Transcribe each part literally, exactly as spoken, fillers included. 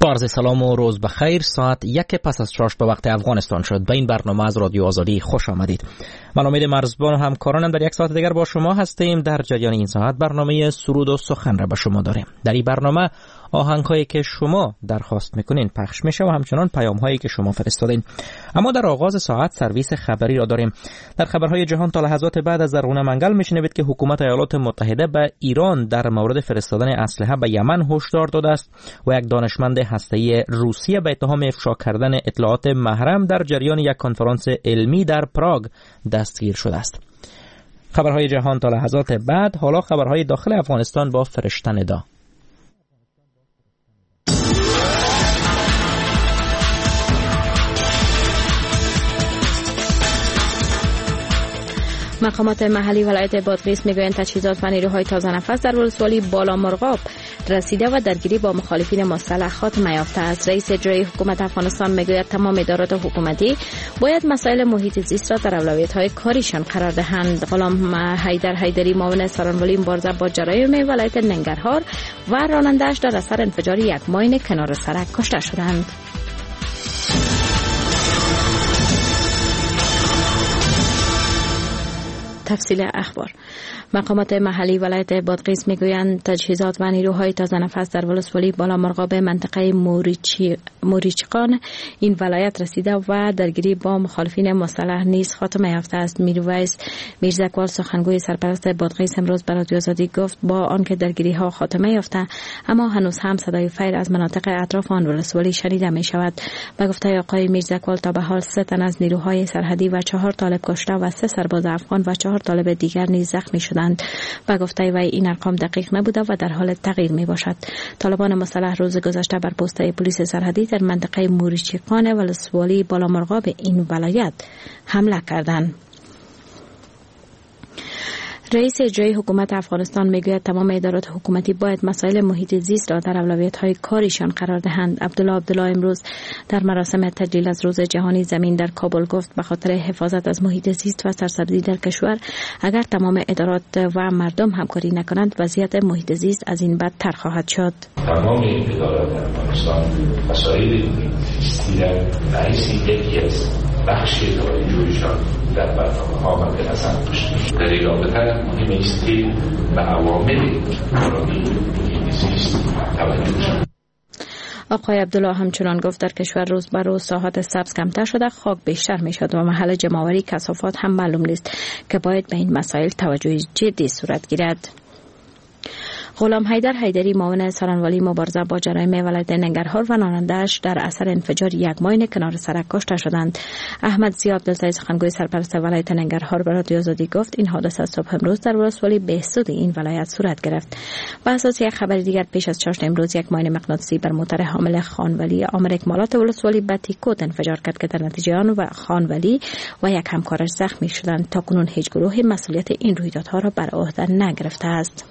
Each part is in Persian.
عرض سلام و روز بخیر. ساعت یک پس از شش به وقت افغانستان شد. به این برنامه از رادیو آزادی خوش آمدید. من امید مرزبان و همکارانم در یک ساعت دیگر با شما هستیم. در جریان این ساعت برنامه سرود و سخن را به شما داریم. در این برنامه آهنگ‌هایی که شما درخواست می‌کنین پخش میشه و همچنان پیام‌هایی که شما فرستادین. اما در آغاز ساعت سرویس خبری را داریم. در خبرهای جهان تا لحظات بعد از زرغونه منگل می‌شنوید که حکومت ایالات متحده به ایران در مورد فرستادن اسلحه به یمن هشدار داده است و یک دانشمند هسته‌ای روسیه به اتهام افشا کردن اطلاعات محرم در جریان یک کنفرانس علمی در پراگ دستگیر شده است. خبرهای جهان تا لحظات بعد. حالا خبرهای داخل افغانستان با فرشته ندا. مقامات محلی ولایت بادغیس میگویند تجهیزات و نیروهای تازه نفس در ولسوالی بالا مرغاب رسیده و درگیری با مخالفین مسلح خاتمه یافته است. رئیس اجرایی حکومت افغانستان میگوید تمام ادارات حکومتی باید مسائل محیط زیست را در اولویت‌های کاریشان قرار دهند. غلام حیدر حیدری معاون سارنوالی مبارزه با جرایم ولایت ننگرهار و راننده‌اش در اثر انفجار یک ماین کنار سرک کشته شدند. تفصیل اخبار. مقامات محلی ولایت بادغیس میگویند تجهیزات و نیروهای تازه نفس در ولسوالی بالا مرغاب منطقه موریچی موریچقان این ولایت رسیده و درگیری با مخالفین مسلح نیز خاتمه یافته است. میرویس میرزاکوال سخنگوی سرپرست بادغیس امروز به رادیو آزادی گفت با آنکه درگیری ها خاتمه یافته اما هنوز هم صدای فیر از مناطق اطراف آن ولسوالی شنیده می شود. به گفته آقای میرزاکوال تا به حال سه تن از نیروهای سرحدی و چهار طالب کشته و سه سرباز افغان و چهار طالب دیگر نیز زخمی شدند. با گفته وی این ارقام دقیق نبوده و در حال تغییر می باشد. طالبان مسلح روز گذشته بر پست پلیس سرحدی در منطقه موریچقان ولسوالی بالا مرغاب این ولایت حمله کردند. رئیس اجرایی حکومت افغانستان میگوید تمام ادارات حکومتی باید مسائل محیط زیست را در اولویت‌های کاریشان قرار دهند. عبدالله عبدالله امروز در مراسم تجلیل از روز جهانی زمین در کابل گفت به خاطر حفاظت از محیط زیست و سرسبزی در کشور اگر تمام ادارات و مردم همکاری نکنند وضعیت محیط زیست از این بدتر خواهد شد. تمام ادارات افغانستان مسائل محیط زیستی را به حیث یکی از بخش توجهشان در برنامه‌ها مد نظر داشته. در این رابطه مهم است که به عوامل کارایی محیط زیست توجه شود. آقای عبدالله همچنان گفت در کشور روز به روز ساحات سبز کمتر شده، خاک بیشتر می شد و محل جمع‌آوری کثافات هم معلوم نیست که باید به این مسائل توجه جدی صورت گیرد. غلام حیدر حیدری معاون سارنوالی مبارزه با جرایم ولایت ننگرهار و راننده‌اش در اثر انفجار یک ماین کنار سرک کشته شدند. احمد ضیا عبدالزی سخنگوی سرپرست ولایت ننگرهار به رادیو آزادی گفت این حادثه صبح امروز در ولسوالی بهسود این ولایت صورت گرفت. به اساس یک خبر دیگر پیش از چاشت امروز یک ماین مغناطیسی بر موتر حامل خانولی آمر اکمالات ولسوالی بتیکوت انفجار کرد که در نتیجه آن و خانولی و یک همکارش زخمی شدند. تاکنون هیچ گروهی مسئولیت این رویدادها را بر عهده نگرفته است.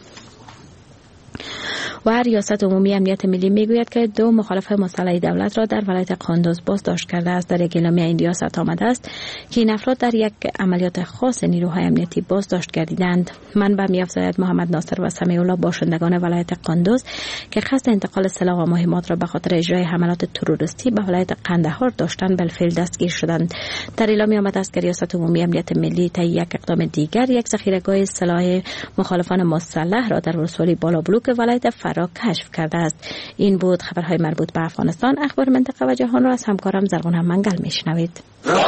و ریاست عمومی امنیت ملی میگوید که دو مخالف مسلح دولت را در ولایت قندوز بازداشت کرده است. در یک اعلامیه این ریاست آمده است که این افراد در یک عملیات خاص نیروهای امنیتی بازداشت گردیدند. منبع می‌افزاید محمد ناصر و سمیع الله باشندگان ولایت قندوز که قصد انتقال سلاح و مهمات را به خاطر اجرای حملات تروریستی به ولایت قندهار داشتند بالفعل دستگیر شدند. در اعلامیه آمده است که ریاست عمومی امنیت ملی طی یک اقدام دیگر یک ذخیره‌گاه سلاح مخالفان مسلح را در ولسوالی بالا بلوک ولایت فرا کشف کرده است. این بود خبرهای مربوط به افغانستان. اخبار منطقه و جهان را از همکارم زرغونه منگل میشنوید.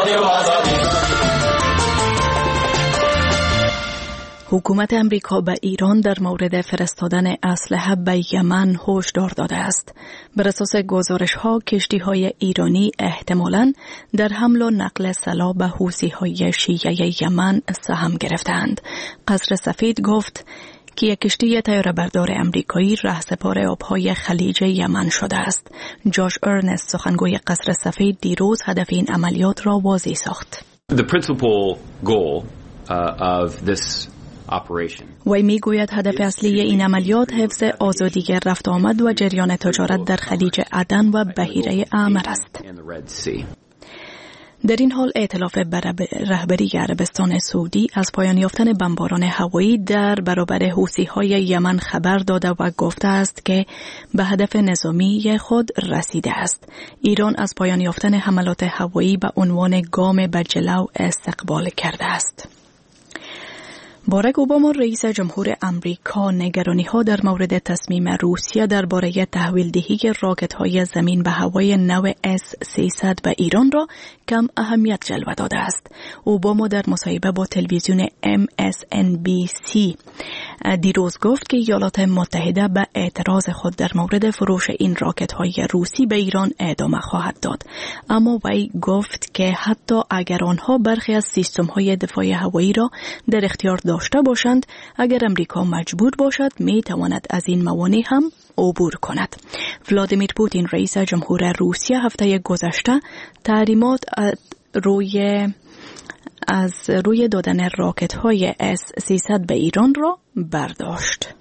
حکومت امریکا به ایران در مورد فرستادن اسلحه به یمن هشدار داده است. بر اساس گزارش‌ها کشتی‌های ایرانی احتمالاً در حمل و نقل سلاح به حوثی‌های شیعه یمن سهم گرفتند. قصر سفید گفت که یک کشتی طیاره‌بردار امریکایی رهسپار آبهای خلیج یمن شده است. جاش ارنست سخنگوی قصر سفید دیروز هدف این عملیات را واضح ساخت. The principal goal uh, of this operation. وی میگوید هدف اصلی این عملیات حفظ آزادی رفت آمد و جریان تجارت در خلیج عدن و بحیره احمر است. در این حال ائتلاف رهبری عربستان سعودی از پایان یافتن بمباران هوایی در برابر حوثی‌های یمن خبر داده و گفته است که به هدف نظامی خود رسیده است. ایران از پایان یافتن حملات هوایی به عنوان گام به جلو استقبال کرده است. باراک اوباما رئیس جمهور امریکا نگرانی‌ها در مورد تصمیم روسیه درباره تحویل دهی راکت‌های زمین به هوای نو اس سیصد به ایران را کم اهمیت جلوه داده است. اوباما در مصاحبه با تلویزیون ام اس ان بی سی دیروز گفت که ایالات متحده به اعتراض خود در مورد فروش این راکت‌های روسی به ایران ادامه خواهد داد. اما وی گفت که حتی اگر آنها برخی از سیستم‌های دفاع هوایی را در اختیار داشته باشند، اگر امریکا مجبور باشد می تواند از این موانع هم عبور کند. ولادیمیر پوتین رئیس جمهور روسیه هفته گذشته تحریمات روی از روی دادن راکت‌های اس سیصد به ایران را برداشت.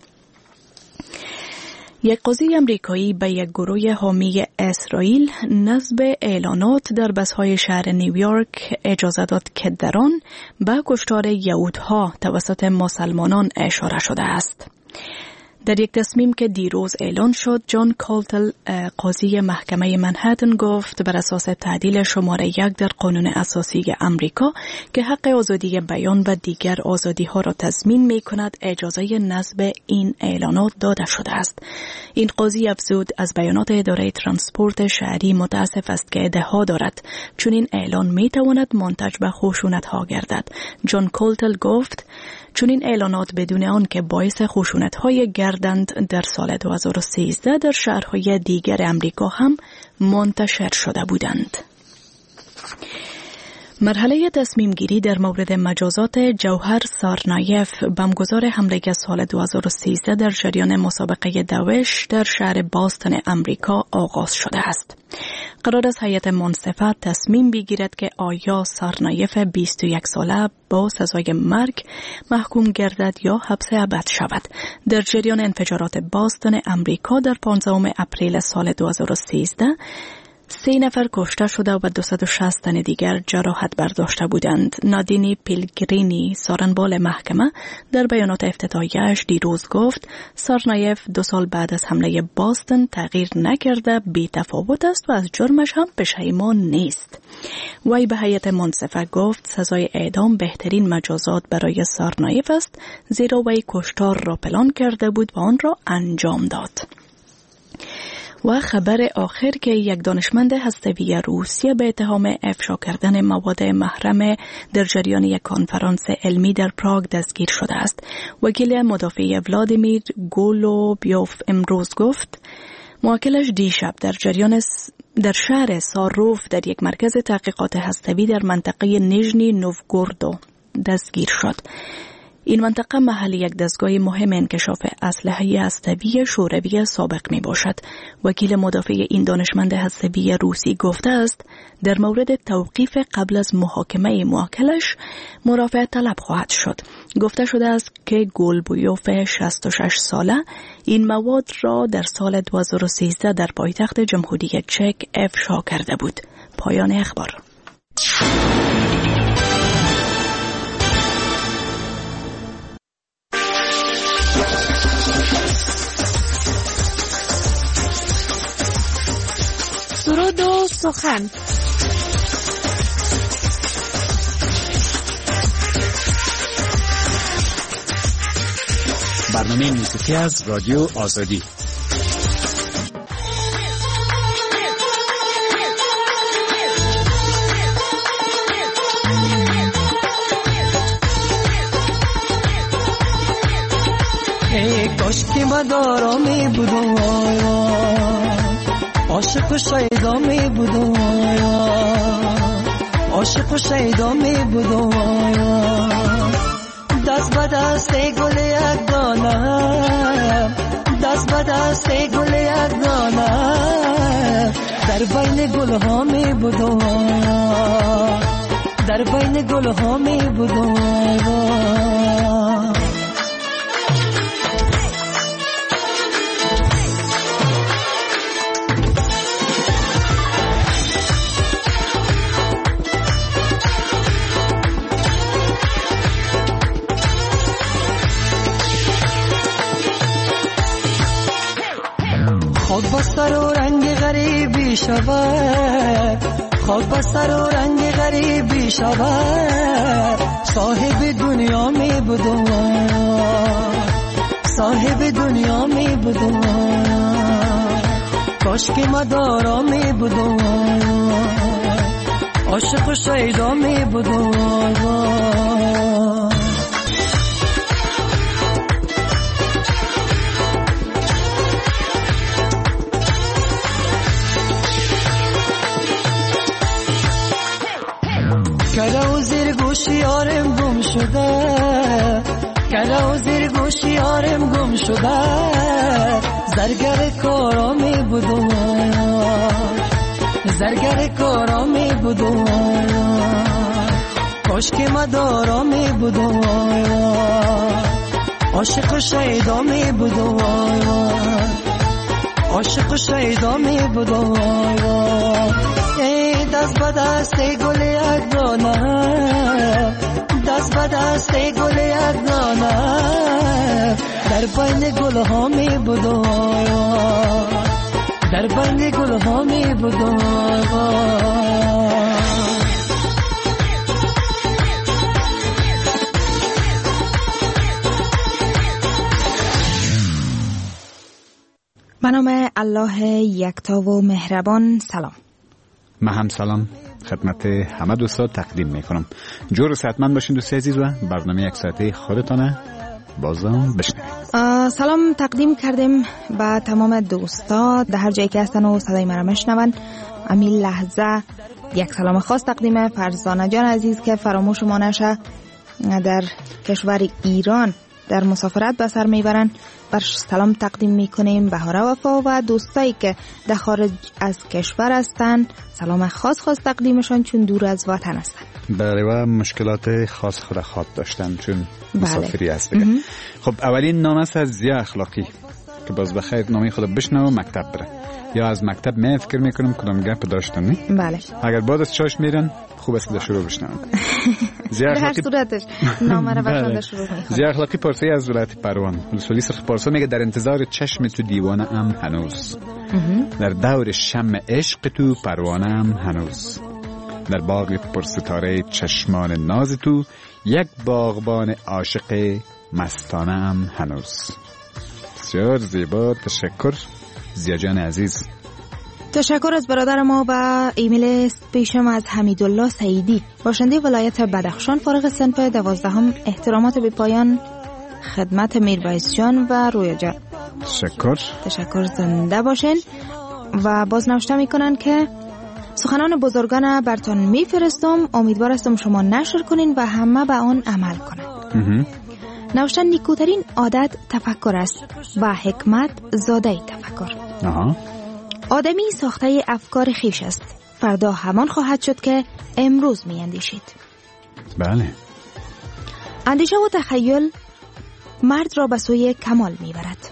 یک قاضی امریکایی به یک گروه حامی اسرائیل نصب اعلانات در بس‌های شهر نیویورک اجازه داد که در آن به کشتار یهودها توسط مسلمانان اشاره شده است. در یک تصمیم که دیروز اعلان شد، جان کالتل قاضی محکمه منهتن گفت بر اساس تعدیل شماره یک در قانون اساسی امریکا که حق آزادی بیان و دیگر آزادی ها را تضمین می کند، اجازه نصب این اعلانات داده شده است. این قاضی افزود از بیانات اداره ترانسپورت شهری متاسف است که ادعا دارد چون این اعلان می تواند منتج به خشونت ها گردد. جان کالتل گفت چون این اعلانات بدون آن که باعث خشونت‌های گردند در سال دو هزار و سیزده در شهرهای دیگر امریکا هم منتشر شده بودند. مرحله تصمیم گیری در مورد مجازات جوهر سارنایف، بمبگذار حمله سال دو هزار و سیزده در جریان مسابقه دوش در شهر باستون امریکا آغاز شده است. قرار است هیئت منصفه تصمیم بگیرد که آیا سارنایف بیست و یک ساله با سزای مرگ محکوم گردد یا حبس ابد شود. در جریان انفجارات باستون امریکا در پانزدهم اپریل سال دو هزار و سیزده سه نفر کشته شده و دویست و شصت تن دیگر جراحت برداشته بودند. نادینی پیلگرینی سارنبال محکمه در بیانات افتتاحیه‌اش دیروز گفت سارنایف دو سال بعد از حمله باستون تغییر نکرده، بی تفاوت است و از جرمش هم پشیمان نیست. وی به هیئت منصفه گفت سزای اعدام بهترین مجازات برای سارنایف است، زیرا وی کشتار را پلان کرده بود و آن را انجام داد. و خبر آخر که یک دانشمند هسته‌ای روسیه به اتهام افشا کردن مواد محرم در جریان یک کنفرانس علمی در پراگ دستگیر شده است. وکیل مدافع ولادیمیر گولوبیوف امروز گفت موکلش دیشب در جریان در شهر ساروف در یک مرکز تحقیقات هسته‌ای در منطقه نیژنی نووگورود دستگیر شد. این منطقه محل یک دستگاه مهم انکشاف اسلحه هسته‌ای شوروی سابق می باشد. وکیل مدافع این دانشمند هسته‌ای روسی گفته است در مورد توقیف قبل از محاکمه موکلش مرافعه طلب خواهد شد. گفته شده است که گولبویوف شصت و شش ساله این مواد را در سال دو هزار و سیزده در پایتخت جمهوری چک افشا کرده بود. پایان اخبار. سرود و سخن. برنامه موسیقی از رادیو آزادی. ای کاش که مدارا می بودم عاشق و شیدا می بودم عاشق و شیدا می بودم دست به دست گل یک دانه دست به دست گل یک دانه در بین گل ها می بودم در بین گل ها می بودم و رنگ غریبی شود، خاک بر سر و رنگ غریبی شود. صاحب دنیا می بودم، صاحب دنیا می بودم، کاش که مدارا می بودم، عاشق و شیدا می بودم. کلا و زیر گوشی یارم گم شده، کلا و زیر گوشی یارم گم شده. زرگر کارا می بودم، زرگر کارا می بودم، کاش که مدارا می بودم، عاشق و شیدا می بودم، عاشق و شیدا می بودم. ای دست به دست گل یک دانه، دست به دست گل یک دانه، در بین گل ها می بودم، در بین گل ها می بودم. به نام الله یکتا و مهربان. سلام. من هم سلام خدمت همه دوستا تقدیم میکنم. جور صحتمند باشین دوستی عزیز و برنامه یک ساعته خودتانه بازم بشنوید. سلام تقدیم کردیم به تمام دوستا در هر جایی که هستن و صدای مرا میشنون. همین لحظه یک سلام خاص تقدیم فرزانه جان عزیز که فراموش ما نشه، در کشور ایران در مسافرت به سر میبرن. برش سلام تقدیم میکنیم. بهاره وفا و دوستایی که در خارج از کشور هستن سلام خاص خاص تقدیمشان چون دور از وطن هستن. بله و مشکلات خاص خود خواد داشتن چون بله. مسافری هست دیگه. خب اولین نام است از زیا اخلاقی که باز بخیر نامی خود بشنو و مکتب بره، یا از مکتب من فکر میکنم کدام گپ داشتن نی؟ بله. اگر بعد از چاش میرن خوب است شروع بشنون. در هر صورتش نام را بخونده شروع میکنم. زیا اخلاقی پرسی از ولایت پروان ولسوالی سرخ پارسا میگه در انتظار چشم تو دیوانه ام هنوز، در دور شم عشق تو پروانه ام هنوز، در باغ پرستاره چشمان ناز تو یک باغبان عاشق مستانه ام هنوز. بسیار زیبا، تشکر زیا جان عزیز. تشکر از برادر ما. و ایمیل پیشم از حمیدالله سعیدی، باشنده ولایت بدخشان، فارغ صنف دوازدهم. احترامات به پایان خدمت میربایس جان و رویا جان. تشکر. تشکر، زنده باشین. و باز نوشته میکنن که سخنان بزرگان برتان میفرستم، امیدوار هستم شما نشر کنین و همه به آن عمل کنن. نوشتن نیکوترین عادت تفکر است و حکمت زاده تفکر. آها. آدمی ساخته افکار خیش است، فردا همان خواهد شد که امروز می اندیشید. بله. اندیشه و تخیل مرد را به سوی کمال می برد.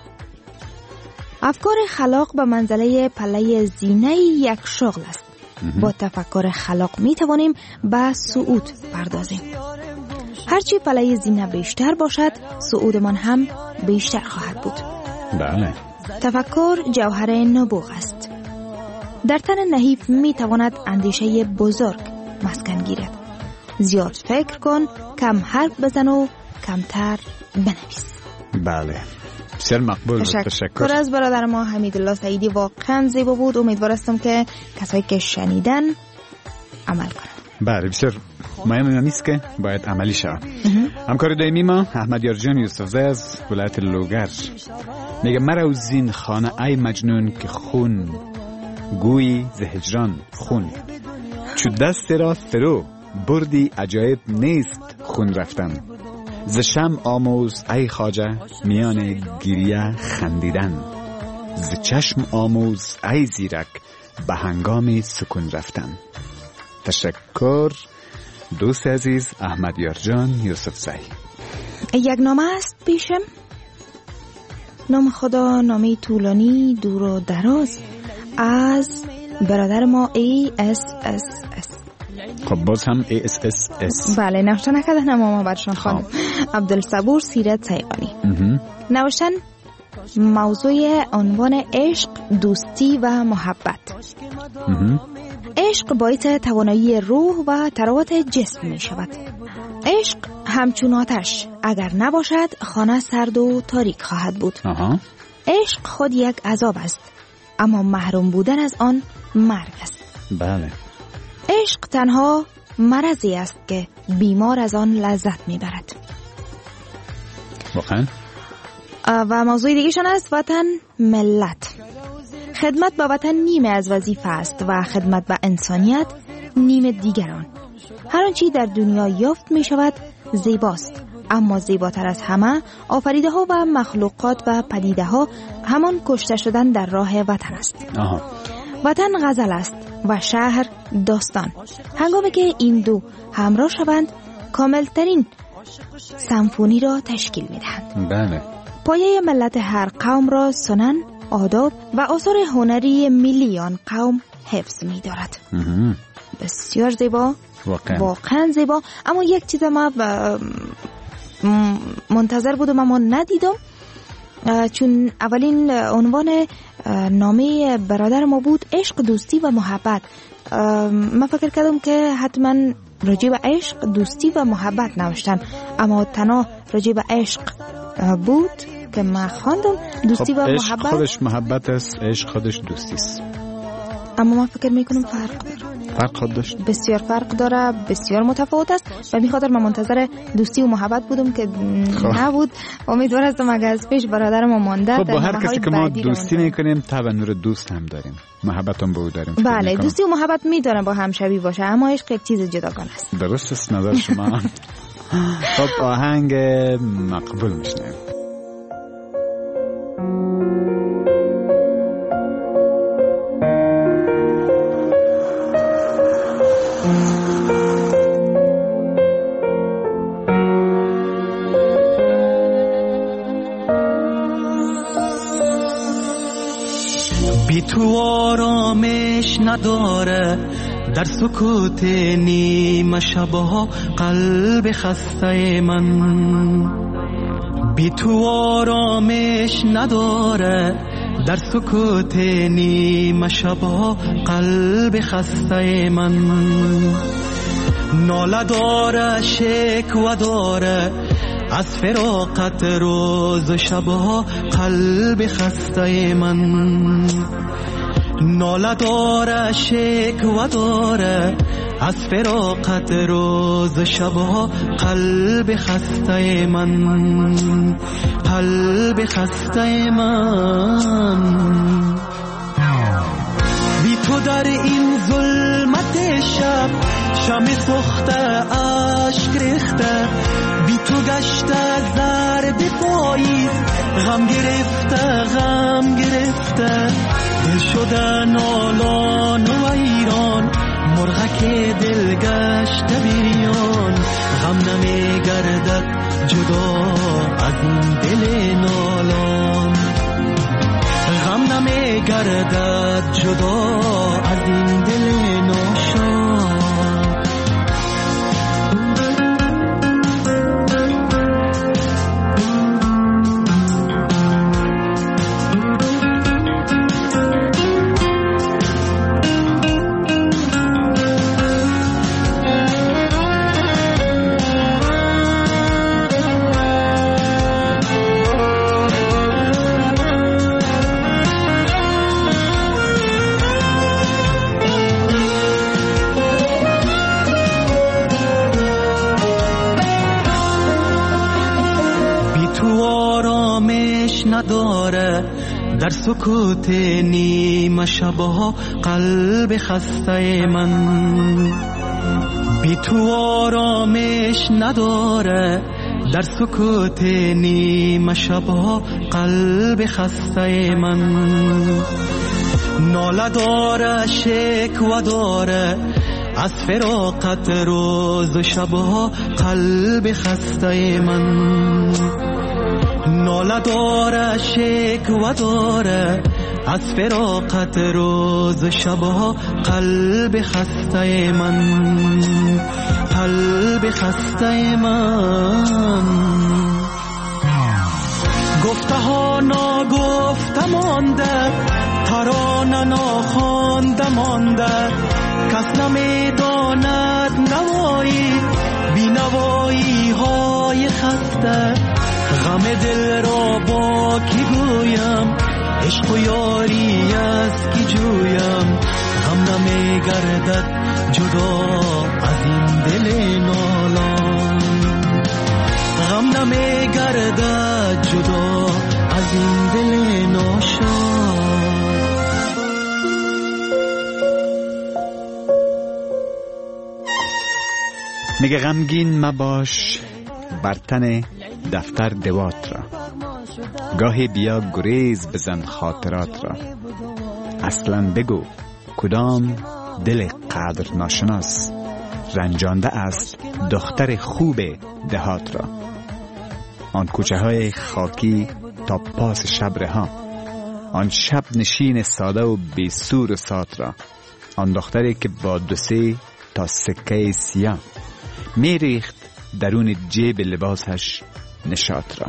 افکار خلاق به منزله پله زینه یک شغل است. با تفکر خلاق می توانیم به صعود پردازیم. هرچی پله زینه بیشتر باشد صعودمان هم بیشتر خواهد بود. بله. تفکر جوهر نبوغ است. در تن نحیف می تواند اندیشه بزرگ مسکن گیرد. زیاد فکر کن، کم حرف بزن و کمتر بنویس. بله. بسیار مقبول. تشکر. تشکر از برادر ما حمیدالله سعیدی، واقعا زیبا بود. امیدوار هستم که کسایی که شنیدن عمل کنن. بله بسیار مهم نیست که باید عملی شود. همکار دائمی ما احمد یارجان یوسفزی از ولایت لوگر میگه مرا زین خانه ای مجنون که خون گویی ز هجران خون، چو دست را فرو بردی عجایب نیست خون رفتن، ز شم آموز ای خواجه میان گریه خندیدن، ز چشم آموز ای زیرک به هنگام سکون رفتن. تشکر دوست عزیز احمد یارجان یوسفزی. یک نامه است پیشم. نام خدا نامی طولانی دور و دراز از برادر ما ای اس اس اس. خب باز هم ای اس اس اس. بله نوشته نکردن اما ما برشان خواندم. عبدالصبور سیرت سیقانی نوشتن موضوع عنوان عشق، دوستی و محبت. عشق باعث توانایی روح و تراوت جسم می شود. عشق همچون آتش، اگر نباشد خانه سرد و تاریک خواهد بود. آها. عشق خود یک عذاب است، اما محروم بودن از آن مرگ است. بله. عشق تنها مرضی است که بیمار از آن لذت می برد. واقعا. و موضوع دیگه‌شان است وطن، ملت. خدمت به وطن نیمه از وظیفه است و خدمت به انسانیت نیمه دیگران. هر آنچه در دنیا یافت می شود زیباست، اما زیباتر از همه آفریده ها و مخلوقات و پدیده ها همان کشته شدن در راه وطن است. آها. وطن غزل است و شهر داستان. هنگامی که این دو همراه شوند کاملترین سمفونی را تشکیل می دهند. بله. پایه ملت هر قوم را سنن، آداب و آثار هنری ملی آن قوم حفظ می دارد. بسیار زیبا، واقعا. واقعا زیبا. اما یک چیز ما منتظر بودم اما ندیدم، چون اولین عنوان نامه برادر ما بود عشق، دوستی و محبت. من فکر کردم که حتما راجع به عشق، دوستی و محبت نوشتن، اما تنها راجع به عشق بود که من خواندم. دوستی خب و عشق محبت خودش محبت است، عشق خودش دوستی است. اما من فکر میکنم فرق داره. فرق خود داشت. بسیار فرق داره، بسیار متفاوت است و می خاطر من منتظر دوستی و محبت بودم که خب. نبود. امیدوار هستم اگه از پیش برادر ما مانده. خب با هر کسی که ما دوستی میکنیم طبعا نور دوست هم داریم، محبت هم با او داریم. بله، دوستی و محبت میتونه با هم شبیه باشه، اما عشق یک چیز جداگانه است. درست است نظر شما. خب آهنگ مقبول میشنیم. بی تو آرامش نداره، در سکوت نیمه شبها قلب خسته من. بی تو آرامش نداره، در سکوت نیمه شبها قلب خسته من. ناله داره، شکوه داره، از فراقت روز و شبها قلب خسته من. ناله داره، شکوه داره، از فراقت روز و شبها قلب خسته من. قلب خسته من. بی تو در این ظلمت شب شمع سوخته اشک ریخته، بی تو گشته زرد پاییز غم گرفته غم گرفته. دل شده نالان و ایران، مرغک دل گشته بیان. غم نمی گردد جدا از این دل نالان، غم نمی گردد جدا از این دل ناشاد. نداره، در سکوت نیمه شبها قلب خسته من. بی تو آرامش نداره، در سکوت نیمه شبها قلب خسته من. ناله داره، شکوه داره، از فراقت روز و شبها قلب خسته من. ناله داره، شکوه داره، از فراقت روز و شبها قلب خسته من. قلب خسته من. گفته ها ناگفته مانده، ترانه ناخوانده مانده، کس نمیداند نوایی بی نوایی های خسته. غم دل را با کی گویم، عشق و یاری است کی جویم. غم نمیگردد جدا از این دل نالان، غم نمیگردد جدا از این دل ناشاد. میگه غمگین مباش بر تن دفتر دوات را، گاهی بیا گریز بزن خاطرات را. اصلا بگو کدام دل قدر ناشناس، رنجانده است دختر خوب دهات را. آن کوچه های خاکی تا پاس شب رها، آن شب نشین ساده و بی سور و سات را. آن دختری که با دو سه تا سکه سیاه میریخت درون جیب لباسش نشاط را.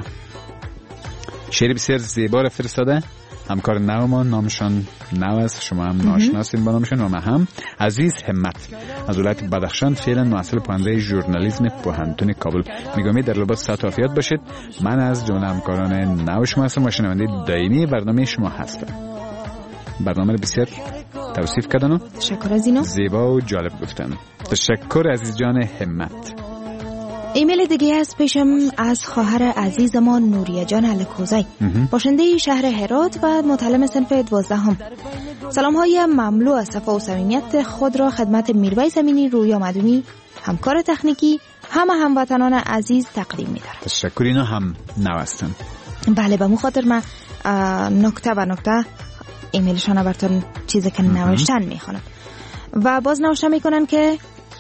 شعر بسیار زیبا را فرستاده همکار نومان، نامشان نو است، شما هم ناشناسین با نامشان. و من هم عزیز همت از ولایت بدخشان، فعلا محصل پانزده ژورنالیسم پوهنتون کابل. میگم در لباس صحت و عافیت باشید. من از جمله همکاران نو شما هستم و شنونده دائمی برنامه شما هستم. برنامه بسیار توصیف کردن و تشکر از اینا، زیبا و جالب گفتن. تشکر عزیز جان همت. ایمیل دیگه از پیشم از خواهر عزیز ما نوریه جان الکوزی، باشنده شهر هرات و متعلم صنف دوازدهم. سلام های مملو از صفا و صمیمیت خود را خدمت میرویس امینی، رویا مدومی، همکار تکنیکی، همه هموطنان عزیز تقدیم می‌دارم. تشکر. اینا هم نو هستن. بله، به خاطر من نکته و نکته ایمیلشان براتون چیزی که نوشتن میخوانم و باز نوشته میکنن که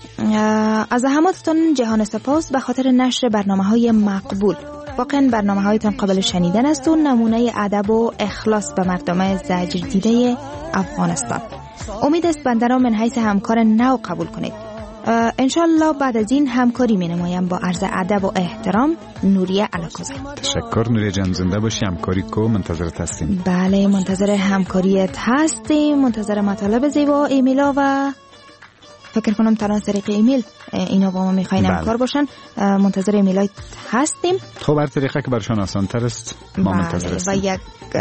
از همتون جهان سپاس به خاطر نشر برنامه های مقبول. واقعا برنامه هایتان قابل شنیدن است و نمونه ادب و اخلاص به مردم زجر دیده افغانستان. امید است بنده را من حیث همکار نو قبول کنید. انشالله بعد از این همکاری می نمایم. با عرض ادب و احترام، نوریه الکوزی. تشکر نوریه جان، زنده باشی. همکاری کو، منتظرت هستیم. بله، منتظر همکاریت هستیم، منتظر مطالب زیبا ایمیلا و فکر کنم تنها طریق ایمیل اینا با ما میخواین همکار باشن. منتظر ایمیلایت هستیم. خب هر طریقه که برشان آسان تر است ما منتظر هستیم. و یک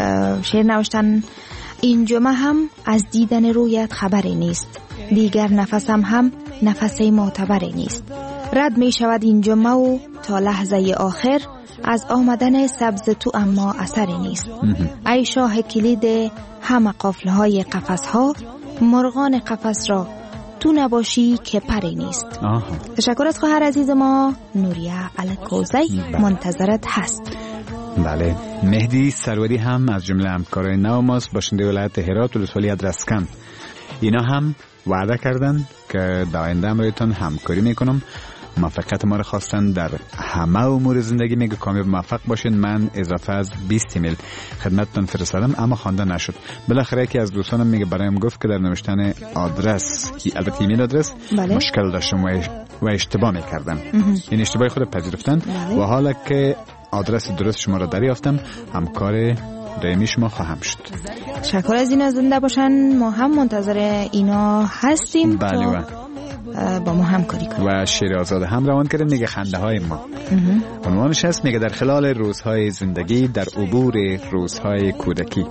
شعر نوشتن: این جمعه هم از دیدن رویت خبری نیست، دیگر نفسم هم نفس معتبری نیست. رد می شود این جمعه و تا لحظه آخر از آمدن سبز تو اما اثری نیست. ای شاه کلید همه قافله های قفس ها، مرغان قفس را تو نباشی که پری نیست. آها. تشکر از خواهر عزیز ما نوریه الکوزی. منتظرت هست. بله. مهدی سروری هم از جمله همکارای نو ماست، باشنده ولایت هرات و ولسوالی ادرسکن. اینا هم وعده کردن که در آینده برایتون همکاری میکنم. موفقیت ما رو خواستن در همه امور زندگی. میگه کامیاب موفق باشین. من اضافه از بیست ایمیل خدمتتون فرستادم اما خوانده نشد. بالاخره یکی از دوستانم میگه برایم گفت که در نوشتن آدرس، البته ایمیل آدرس، بله. مشکل داشتم و اشتباه میکردم. این اشتباه خود پذیرفتن. بله. و حالا که آدرس درست شما را دریافتم، همکار دائمی شما خواهم شد. تشکر از اینا، زنده باشن. ما هم منتظر اینا هستیم. بله. و با ما همکاری کنیم. و شعر آزاد هم روان کرده. میگه خنده های ما. عنوانش هست میگه در خلال روزهای زندگی، در عبور روزهای کودکی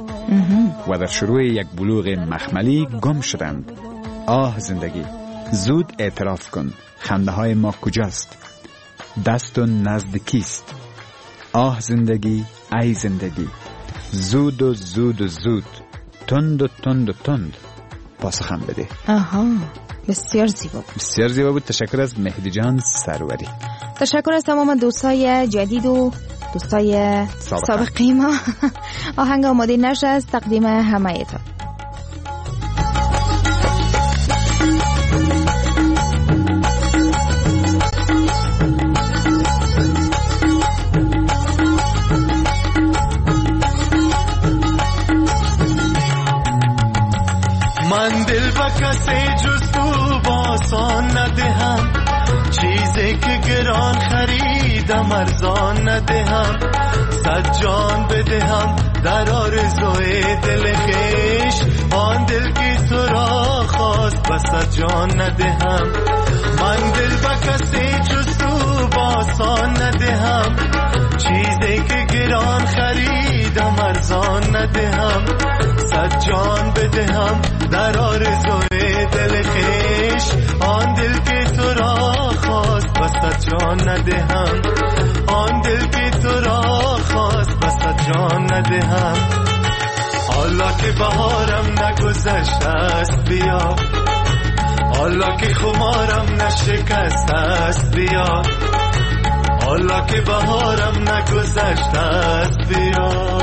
و در شروع یک بلوغ مخملی گم شدند. آه زندگی، زود اعتراف کن، خنده های ما کجاست؟ دست و نزد کیست؟ آه زندگی، ای زندگی، زود و زود و زود، تند و تند و تند پاسخم بده. آها، بسیار زیبا بود. بسیار زیبا بود. تشکر از مهدی جان سروری. تشکر از تمام دوستای جدید و دوستای سابقی ما. آهنگ آماده نشد از تقدیم همه ایتان. من دل با کسی جز تو باسان ندهم، چیزی که گران خریدم ارزان ندهم، صد جان بدهم در آرزوی دل خویش، آن دل که تو را خواست بس صد جان ندهم. من دل به کسی جز تو باسان ندهم، چیزی که گران خریدم ارزان ندهم، صد جان بدهم در آرزوی دل خویش، آن دل که تو را خواست بس صد جان ندهم، آن دل که تو را خواست بس صد جان ندهم. حالا که بهارم نگذشته است بیا، حالا که خمارم نشکسته است بیا، حالا که بهارم نگذشته است بیا.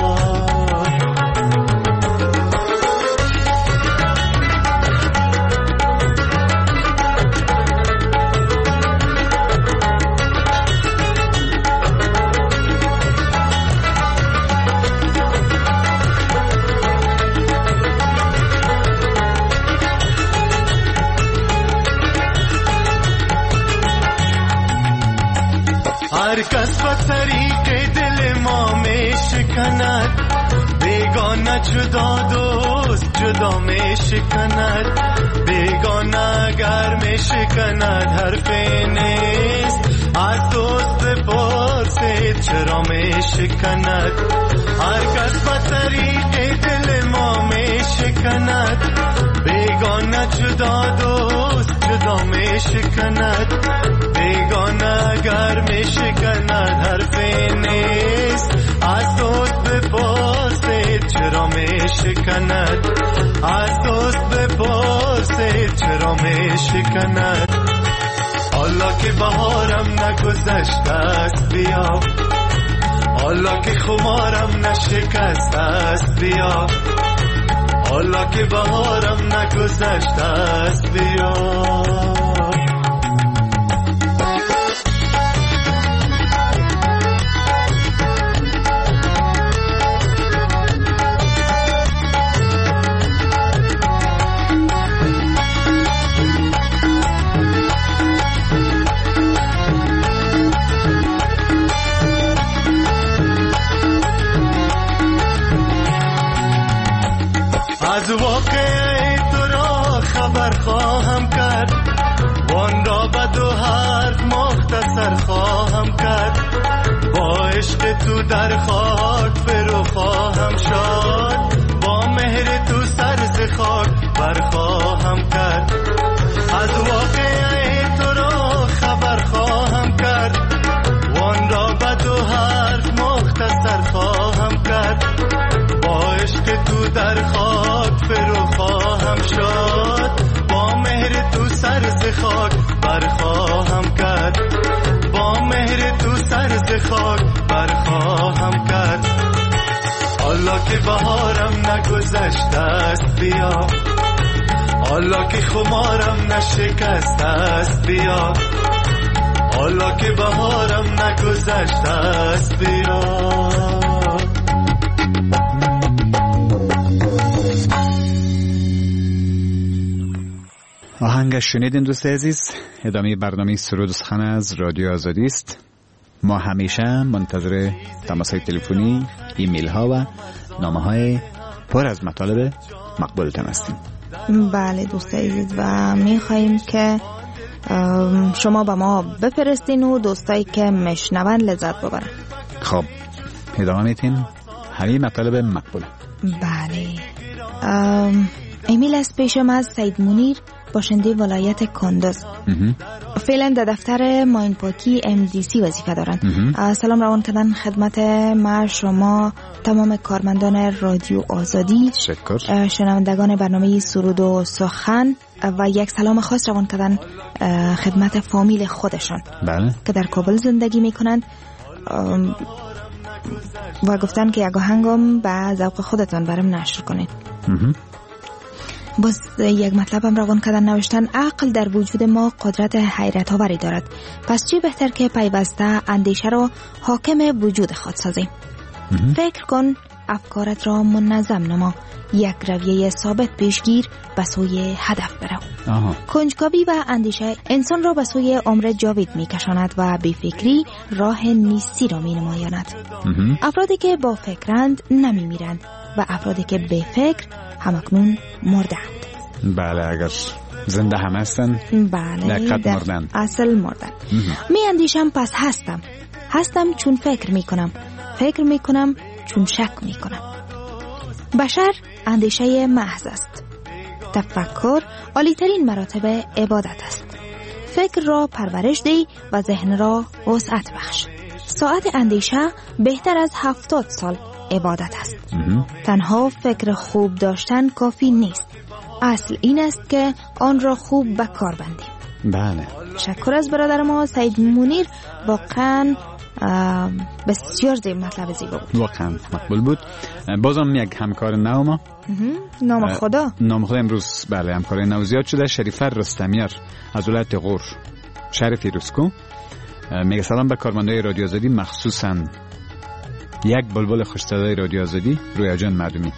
هر کس به طریق دل ما می شکند، بیگانه جدا دوست جدا می شکند، بیگانه اگر می شکند حرفی نیست، از دوست بپرسید چرا می شکند. هر کس به طریق دل ما می شکند، بیگانه جدا دوست جدا می شکند، بیگانه اگر می شکند حرفی نیست، از دوست بپرسید چرا می شکند، از دوست بپرسید چرا می شکند. حالا که بهارم نگذشته است بیا، حالا که خمارم نشکسته است بیا، حالا که بهارم نگذشته است بیا. از واقعی تو را خبر خواهم کرد، وان را به دو حرف مختصر خواهم کرد، با عشق تو در خاک فرو خواهم شد، با مهر تو سر ز خاک بر خواهم کرد. از واقعی تو را خبر خواهم کرد، وان را به دو حرف مختصر خواهم کرد، با عشق تو در خاک فرو خواهم شد، با مهر تو سر ز خاک بر خواهم کرد، با مهر تو سر ز خاک بر خواهم کرد. حالا که بهارم نگذشته است بیا، حالا که خمارم نشکسته است بیا، حالا که بهارم نگذشته است بیا. آهنگ شنیدین دوست عزیز. ادامه برنامه سرود و سخن از رادیو آزادی است. ما همیشه منتظر تماس‌های تلفنی، ایمیل ها و نامه های پر از مطالب مقبولتان هستیم. بله دوست عزیز، و می خواهیم که شما به ما بفرستین و دوستایی که مشنون لذت ببرن. خب ادامه میتین همین مطالب مقبوله. بله. ایمیل از پیشم از سید منیر، باشنده ولایت کندز. فعلا در دفتر ماین پاکی ام دی سی وظیفه دارند. سلام روان کردن خدمت ما شما تمام کارمندان رادیو آزادی، شنوندگان برنامه سرود و سخن، و یک سلام خاص روان کردن خدمت فامیل خودشان بله. که در کابل زندگی میکنند و گفتن که یک آهنگم به ذوق خودتان برام نشر کنید. باز یک مطلب هم روان کردن، نوشتن عقل در وجود ما قدرت حیرت آوری دارد، پس چی بهتر که پیوسته اندیشه رو حاکم وجود خود سازیم. فکر کن افکارت را منظم نما، یک رویه ثابت پیشگیر به سوی هدف برو. کنجکاوی و اندیشه انسان را به سوی عمر جاوید می کشاند و بیفکری راه نیستی را می نمایاند. افرادی که با فکرند نمی میرند و افرادی که بی فکر همکنون مردند. بله، اگر زنده هم هستن بله در مردن. اصل مردن. می اندیشم پس هستم، هستم چون فکر می کنم، فکر می کنم چون شک می کنم. بشر اندیشه محض است. تفکر عالی‌ترین مراتب عبادت است. فکر را پرورش دی و ذهن را وسعت بخش. ساعت اندیشه بهتر از هفتاد سال عبادت است. تنها فکر خوب داشتن کافی نیست. اصل این است که آن را خوب به کار بندیم. بله. تشکر از برادر ما سید منیر، واقعا بسیار زیب مطلب زیبا بود. واقعا مقبول بود. بازم یک همکار نو ما، نام خدا نام خدا امروز بله همکار نو زیاد شده. شریفه رستمیار از ولایت غور، شهر فیروزکو، میگه سلام به کارمندای رادیو آزادی، مخصوصا یک بلبل خوش‌صدای رادیو آزادی، رویا جان مردمی.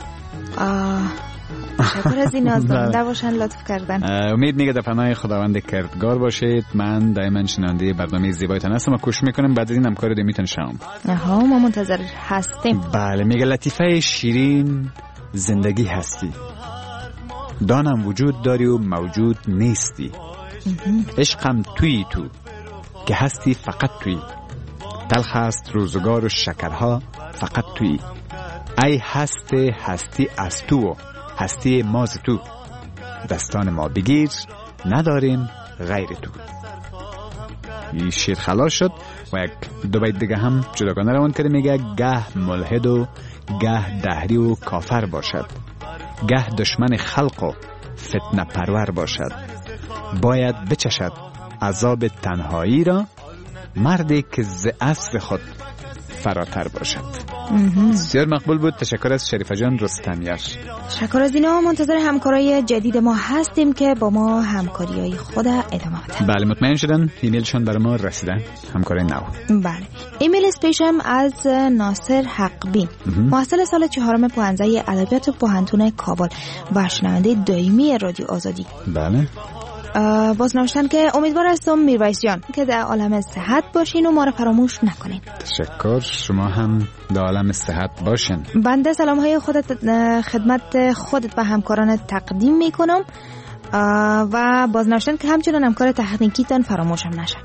شکر از این آزمانده باشن، لطف کردن. امید میگه در پناه خداوند کردگار باشید. من دائما شنونده برنامه زیبایتان هستم و کوشش میکنم بعد از این همکار دمیتون شام. آها، ما منتظر هستیم. بله، میگه لطیفه شیرین زندگی هستی، دانم وجود داری و موجود نیستی. عشقم توی تو که هستی فقط توی، تلخ است روزگار و شکرها فقط توی. ای هست هستی از تو، هستی ماز تو، دستان ما بگیر نداریم غیر تو. این شیر خلاص شد و یک دو بیت دیگه هم جداگانه روان کرده. میگه گه ملحد و گه دهری و کافر باشد، گه دشمن خلق و فتنه پرور باشد. باید بچشد عذاب تنهایی را، مردی که ز اصل خود فراتر باشد. بسیار مقبول بود. تشکر از شریفه جان رستمیار. تشکر از اینا. منتظر همکارای جدید ما هستیم که با ما همکاریای خود ادامه بدن. بله، مطمئن شدن ایمیلشون برای ما رسیدن، همکارای نو. بله، ایمیل اسپیشم از ناصر حقبین، محصل سال چهارم پوهنځی ادبیات پوهنتون کابل و شنونده دائمی رادیو آزادی. بله. باز نوشتن که امیدوار هستم میرویس جان که در عالم صحت باشین و ما را فراموش نکنین. تشکر، شما هم در عالم صحت باشین. بنده سلام های خودت خدمت خودت و همکاران تقدیم میکنم و باز نوشتن که همچنان همکار تکنیکیتان فراموشم نشن.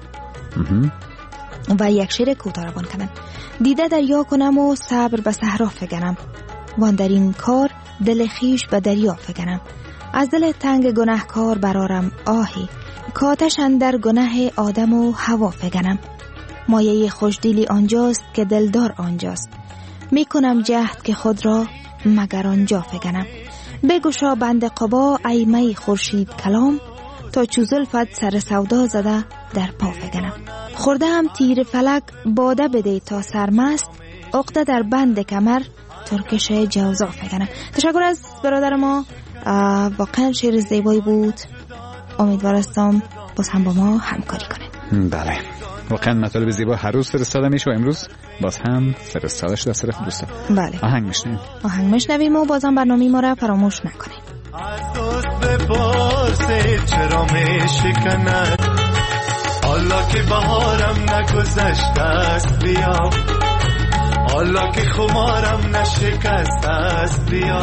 و یک شعر کوتاه روان کردن. دیده دریا کنم و صبر به صحرا فگنم، وان در این کار دل خیش به دریا فگنم. از دل تنگ گناهکار برارم آهی، کاتش اندر گناه آدم و هوا فگنم. مایه خوشدلی آنجاست که دلدار آنجاست، میکنم جهد که خود را مگر آنجا فگنم. بگشا بند قبا ای می خورشید کلام، تا چو زلفت سر سودا زده در پا فگنم. خورده هم تیر فلک باده بده تا سرمست، عقده در بند کمر ترکش جوزا فگنم. تشکر از برادر ما، واقعا شعر زیبایی بود. امیدوارستم باز هم با ما همکاری کنه. بله، واقعا مطالب زیبا هر روز فرستاده میشه و امروز باز هم فرستاده شده از طرف دوستان. بله، آهنگ میشنویم آهنگ میشنویم و بازم برنامه ما را فراموش نکنید. از دوست بپرسید چرا میشکند، حالا که بهارم نگذشته است بیا، حالا که خمارم نشکسته است بیا.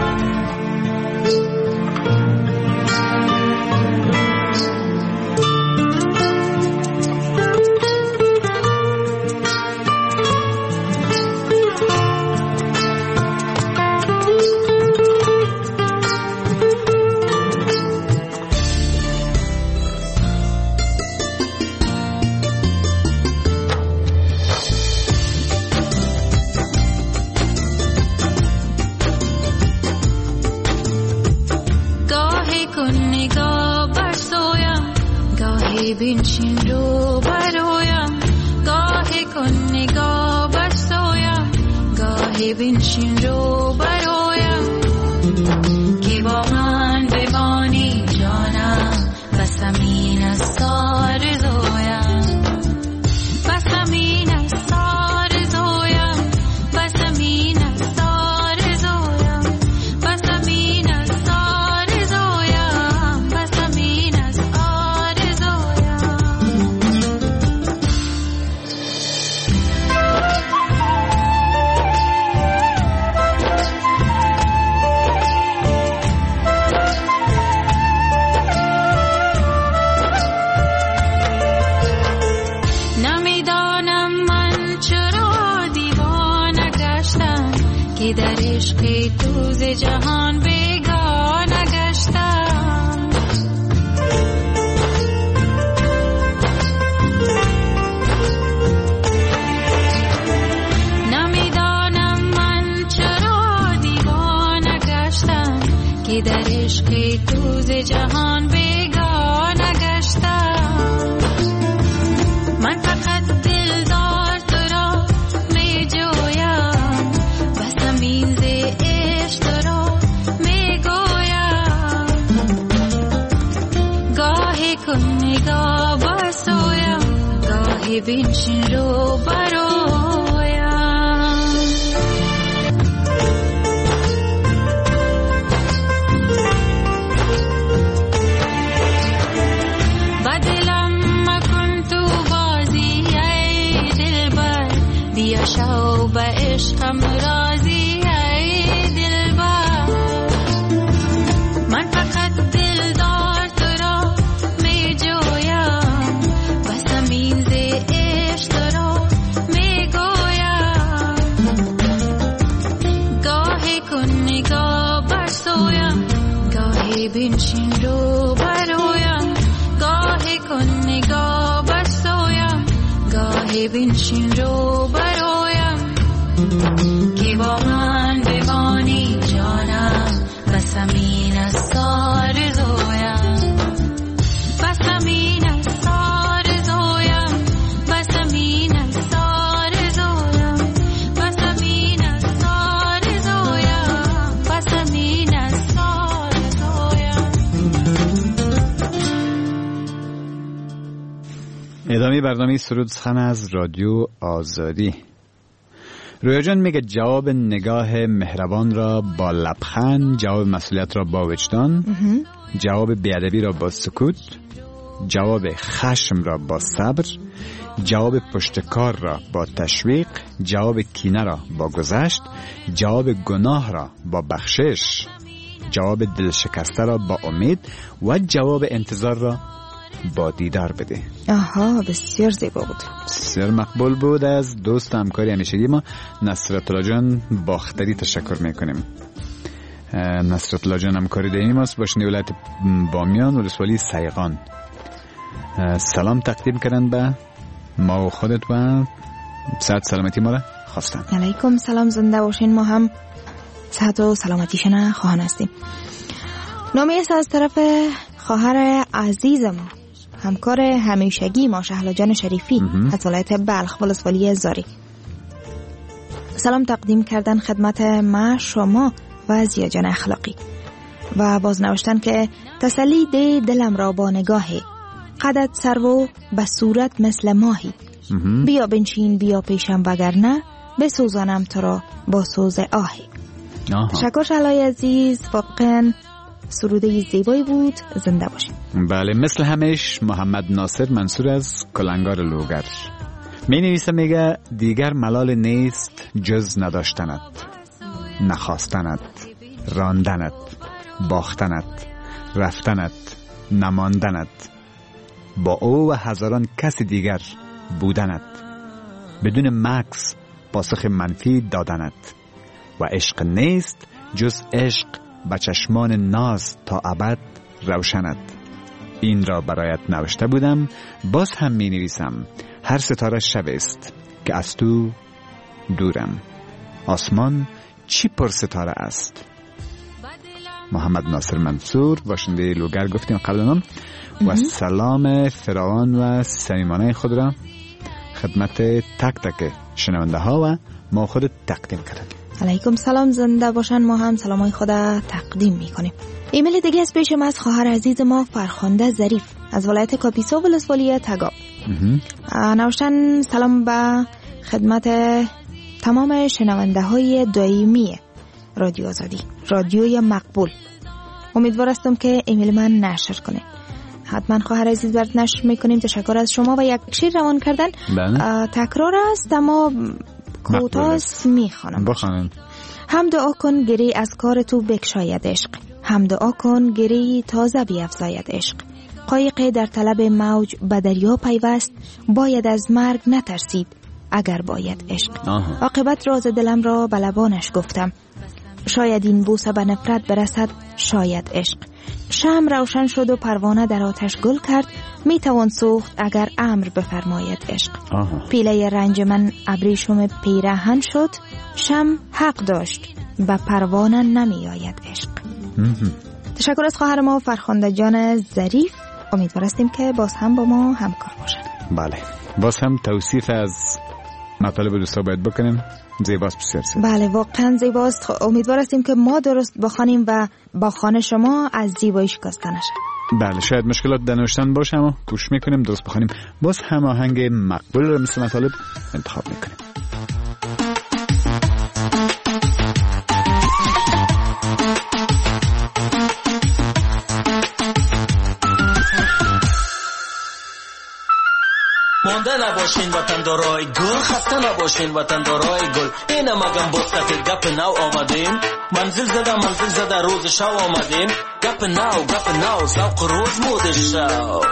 بنشین رو برایم، گاهی کن نگاه بسایم، گاهی بنشین رو برایم، که با من بمانی جانم، بس همین است آرزویم، بس همین است آرزویم، بس همین است عشق تو ز جهان بیگانه گشتم. نمیدانم من چرا دیوانه گشتم که در عشق تو ز جهان بیگانه گشتم. من فقط دلدار تو را می جویم، بس زمین ز عشق تو را می گویم. گاهی کن نگاه بسویم، گاهی بنشین رو برویم. بدلم مکن تو بازی ای دلبر، بیا شو به عشقم راضی ای دلبر. من فقط دلدار تو را می جویم، بس زمین ز عشق تو را می گویم. گاهی کن نگاه برسویم، گاهی بنشین رو برویم. گاهی کن نگاه برسویم، گاهی بنشین رو برویم. که با من بمانی جانم، بس زمین است آرزویم. بس زمین است آرزویم، بس زمین است آرزویم. بس زمین است آرزویم، بس زمین است آرزویم. ادامه برنامه سرود سخن از رادیو آزادی. رویا جان میگه جواب نگاه مهربان را با لبخند، جواب مسئولیت را با وجدان، جواب بیادبی را با سکوت، جواب خشم را با صبر، جواب پشتکار را با تشویق، جواب کینه را با گذشت، جواب گناه را با بخشش، جواب دل شکسته را با امید و جواب انتظار را با دیدار بده. آها، بسیار زیبا بود، بسیار مقبول بود. از دوست همکاری همیشگی ما نصرت الله جان باختری تشکر میکنیم. نصرت الله جان همکاری دائمی ماست، باشنده ولایت بامیان ولسوالی سیغان. سلام تقدیم کردن به ما و خودت و صحت سلامتی ما را خواستن. علیکم سلام، زنده باشین. ما هم صحت و سلامتیشون خواهان هستیم. نامی است از طرف خواهر عزیز ما، همکار همیشگی ما، شهلا جان شریفی از ولایت بلخ ولسوالی زاری. سلام تقدیم کردن خدمت ما، شما و زیا جان اخلاقی و باز نوشتن که تسلی ده دلم را با نگاهی، قدت سرو به صورت مثل ماهی. بیا بنشین بیا پیشم وگرنه بسوزانم تو را با سوز آهی. تشکر شهلای عزیز، واقعا سروده زیبایی بود. زنده باشید. بله، مثل همیش محمد ناصر منصور از کلنگار لوگر می نویسه، میگه دیگر ملال نیست جز نداشتنت، نخواستنت، راندنت، باختنت، رفتنت، نماندنت، با او و هزاران کس دیگر بودنت، بدون مکس پاسخ منفی دادنت. و عشق نیست جز عشق به چشمان ناز تا ابد روشنت. این را برایت نوشته بودم، باز هم می نویسم. هر ستاره شب است که از تو دورم، آسمان چی پر ستاره است. محمد ناصر منصور، باشنده لوگر گفتیم قبلا، و سلام فراوان و صمیمانه خود را خدمت تک تک شنونده ها و ما خود تقدیم کردیم. علیکم سلام، زنده باشن. ما هم سلامای خود تقدیم میکنیم. ایمیل دیگه از پیش ما از خواهر عزیز ما فرخنده ظریف از ولایت کاپیسا ولسوالی تگاب. نوشتن سلام به خدمت تمام شنونده های دائمی رادیو آزادی، رادیوی مقبول. امیدوار هستم که ایمیل من نشر کنه. حتما خواهر عزیز برات نشر میکنیم. تشکر از شما و یک شیر روان کردن. تکرار است اما کوتاست، میخوانم. بخوانم. هم دعا کن گری از کار تو بکشاید عشق، هم دعا کن گری تازه بیفزاید عشق. قایق در طلب موج به دریا پیوست، باید از مرگ نترسید اگر باید عشق. عاقبت راز دلم را به لبانش گفتم، شاید این بوسه به نفرت برسد، شاید عشق. شمع روشن شد و پروانه در آتش گل کرد، می توان سوخت اگر امر بفرماید عشق. آها. پیله رنج من ابریشم پیراهن شد، شمع حق داشت و پروانه نمی آید عشق. تشکر از خواهر ما فرخنده جان ظریف. امیدوار هستیم که باز هم با ما همکار باشن. بله، باز هم توصیف از مطالب دوستا باید بکنیم. زیباست بسیار سید. بله واقعا زیباست. امیدوار هستیم که ما درست بخوانیم و با خوان شما از زیبایی شکسته نشه. بله، شاید مشکلات در نوشتن باشه اما کوشش میکنیم درست بخوانیم. باز هم آهنگ مقبول رو مثل مطالب انتخاب میکنیم. مانده نباشین وطندارای گل، خسته نباشین وطندارای گل. اینم اگم بسخت گپ نو آمدیم، منزل زده منزل زده روز شو آمدیم. گپ نو گپ نو ذوق روز مود شو.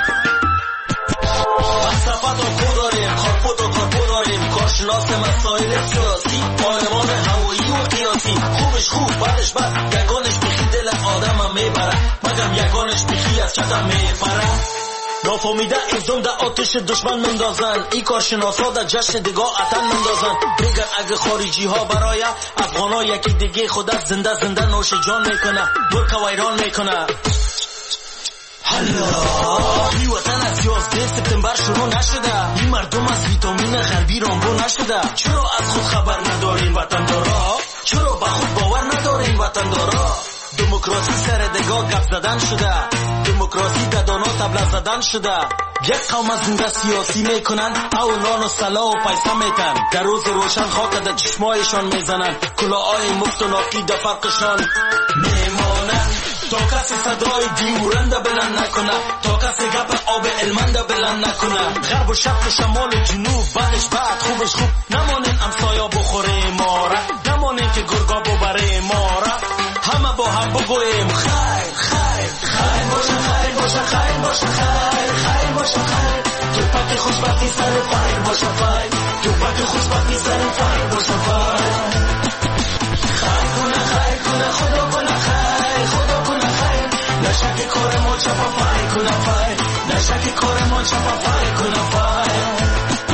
فلسفت و کو داریم، خارپوت و کارپو داریم، کارشناس مسائل سیاسی، پارلمان هوایی و قیاسی. خوبش خوب بدش بد، یگانش بیخی دل آدم میبره، مگم یگانش بیخی از چقدر میپره. نافهمیده ایزون در آتش دشمن مندازن، ای کارشناسا در جشن دگاه اتن مندازن. میگن اگه خارجی ها برای افغان ها یکی دیگه خودت زنده زنده نوش جان میکنه، ملک ویران میکنه. حالا این وطن از یازده سپتامبر شروع نشده، این مردم از ویتامین غربی رامبو نشده. چرا از خود خبر ندارین وطندارا؟ چرا به خود باور ندارین وطندارا؟ دموکراسی سر دگاه گپ زدن شده، دموکراسی ددانا تبله زدن شده. یک قوم از زنده سیاسی میکنن، او نان و سلا و پیسه میتن. در روز روشن خاک در چشمایشان میزنن، کلاهای مفت و ناقی در فرقشان میمانن. تا کسی صدای دیورنده بلند نکنه، تا کسی گپ آب علمنده بلند نکنه. غرب و شرق و شمال و جنوب بعدش بعد خوبش خوب. نمانین امسایا بخوره ماره، نمانین که گرگا ببره ماره. همه با هم بگویم خیر خیر خیر باشه، خیر باشه، خیر باشه، خیر خیر باشه، خیر. توپک خوشبختی سر فایر باشه، فایر. توپک خوشبختی سر فایر باشه، فایر. خیر کنه خیر کنه خدا کنه خیر، خدا کنه خیر. نشک کار ما چپا فایر کنه فایر، نشک کار ما چپا فایر کنه فایر.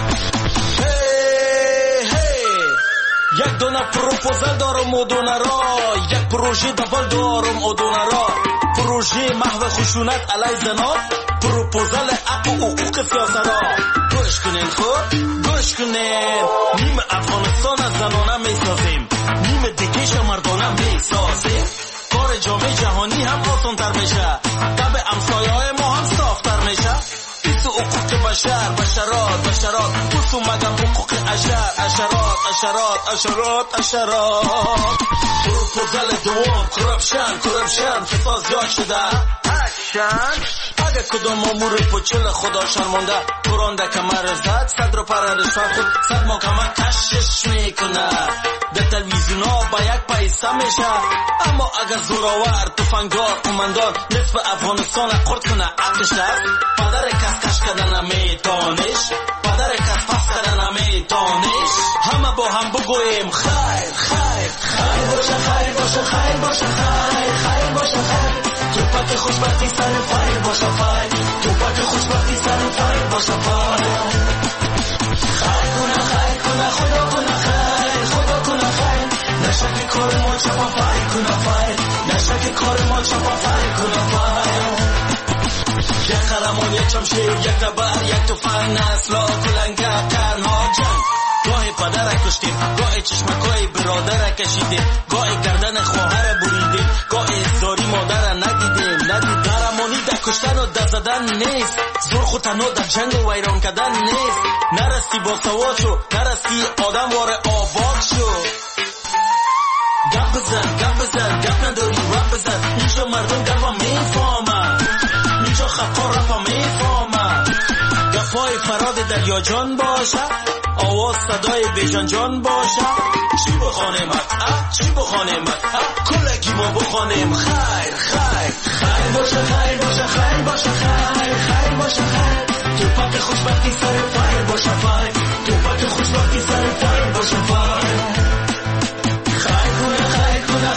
یک دونه پروپوزال دارم و دونه را، یک پروژه دول دارم و دونه را. پروژه محو خشونت علی زنان، پروپوزال حق و حقوق سیاسرا. گوش کنین خود گوش کنین، نیم افغانستان از زنانه میسازیم، نیم دیگه مردانه میسازیم. کار جامعه جهانی هم آسان تر میشه، طبع امسایه های ما هم صافتر میشه. بیسو حقوق بشر بشرات بشرات، بسو مگم حقوق اشر اشرات اشرات اشرات اشرات. پروپوزال دوم کرپشن کرپشن، فساد زیاد شده اکشن. اگه کدام مامور پوچل خدا شرمنده، قرآنده کمر زد صد رو پر رشوه خود صد محکمه کشش میکنه. در تلویزیون ها با یک پیسه میشه، اما اگر زوراور تفنگدار قماندان نصف افغانستان قرد کنه عقلش است. پدر کس کش کردن نمیدانش، پدر کس پس کردن نمیدانش. همه با هم بگویم خیر خیر خیر باشه، خیر باشه، خیر باشه، خیر خیر باشه، خیر. توپک خوشبختی سر فایر باشه، فایر. توپک خوشبختی سر فایر باشه، فایر. خیر کنه خیر کنه خدا کنه خیر، خدا کنه خیر. نشک کار ما چپا فایر کنه فایر، نشک کار ما چپا فایر کنه فایر. یک قلمان یک شمشیر یک تبر یک تفنگ، نسلا کلنگه قرنها جنگ. گاهی پدر کشتیم، گاهی چشمکای برادر کشیدیم، گاهی گردن خواهر بریدیم، گاهی ازداری مادر ندیدیم ندید. درمانی در کشتن و در زدن نیست، زور خود تنها در جنگ و ویران کردن نیست. نرستی با سواد شو، نرستی آدم واره آباد شو. گپ بزن گپ بزن گپ نداری رپ بزن، اینجا مردم گپا میفهمن، اینجا خطا رپا میفهمن. گپای فراد دریا جان باشه، آواز صدای بیجان جان باشه. چی بخوانیم اه چی بخوانیم اه، کلگی ما بخوانیم خیر خیر خیر باشه، خیر باشه، خیر باشه، خیر خیر باشه، خیر. توپک خوشبختی سر فایر باشه، فایر. توپک خوشبختی سر فایر باشه، فایر. خیر کنه خیر کنه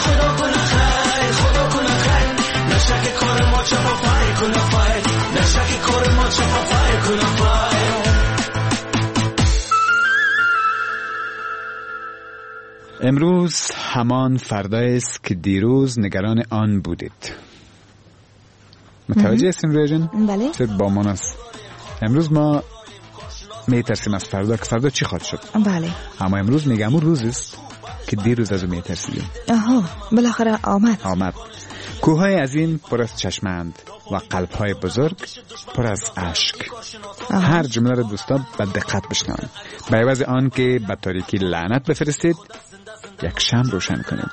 امروز همان فردایی است که دیروز نگران آن بودید. متوجه هستیم رویا جان؟ بله. چه با من است. امروز ما میترسیم از فردا که فردا چی خواهد شد. بله. اما امروز میگم اون روز است که دیروز از اون میترسیدیم. آها بالاخره آمد. آمد. کوههای از این پر از چشمند و قلبهای بزرگ پر از اشک. هر جمله را دوستان به دقت بشنوید. به عوض آن که به تاریکی لعنت بفرستید، یک شمع روشن کنید.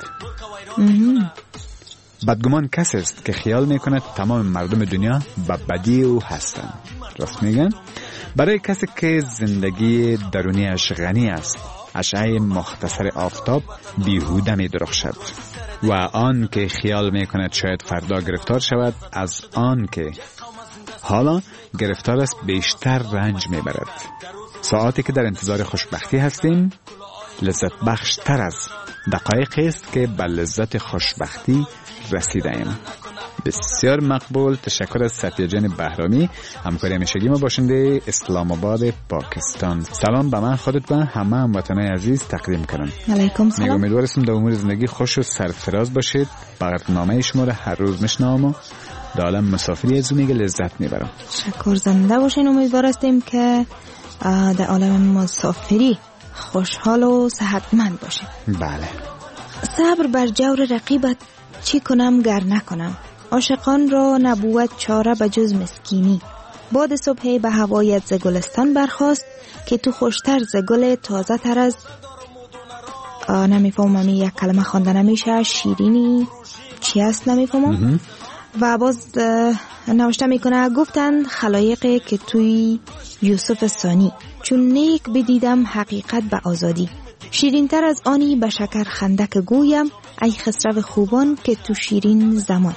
بدگمان کسی است که خیال میکند تمام مردم دنیا به بدی او هستند. راست میگن؟ برای کسی که زندگی درونیش غنی است، اشعه مختصر آفتاب بیهوده می درخشد و آن که خیال میکند شاید فردا گرفتار شود، از آن که حالا گرفتار است بیشتر رنج میبرد. ساعتی که در انتظار خوشبختی هستیم لذت بخش تر از دقایقی است که به لذت خوشبختی رسیده ایم. بسیار مقبول. تشکر از ستیه جان بهرامی، همکار همیشگی ما باشنده اسلام آباد پاکستان. سلام به من، خودت و همه هموطنان عزیز تقدیم کنم. علیکم سلام. میگم امیدوارم در امور زندگی خوش و سرفراز باشید. برنامه شما را هر روز میشنوم و در عالم مسافری از اون لذت میبرم. شکر زنده باشین. امیدوار هستیم که در عالم مسافری خوشحال و صحتمند باشید. بله. صبر بر جور رقیبت چی کنم گر نکنم، عاشقان را نبوت چاره به جز مسکینی. باد صبحی به هوایت ز گلستان برخاست که تو خوشتر ز گل تازه تر از نمیفهمم یک کلمه خوانده نمیشه، شیرینی چی است نمیفهمم. و باز نوشته میکنه گفتند خلایقی که توی یوسف ثانی، چون نیک بدیدم حقیقت به آزادی. شیرین تر از آنی به شکر خندک گویم، ای خسرو خوبان که تو شیرین زمان.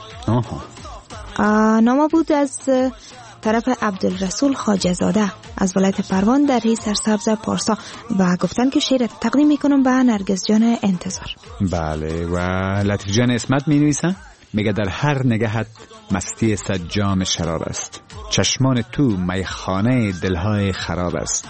آها. نامه بود از طرف عبدالرسول خواجه زاده از ولایت پروان در ری سرسبز پارسا و گفتن که شعر تقدیم میکنم به نرگس جان انتظار. بله. و لطیف جان اسمت می نویسه، میگه در هر نگهت مستی صد جام شراب است، چشمان تو میخانه دلهای خراب است.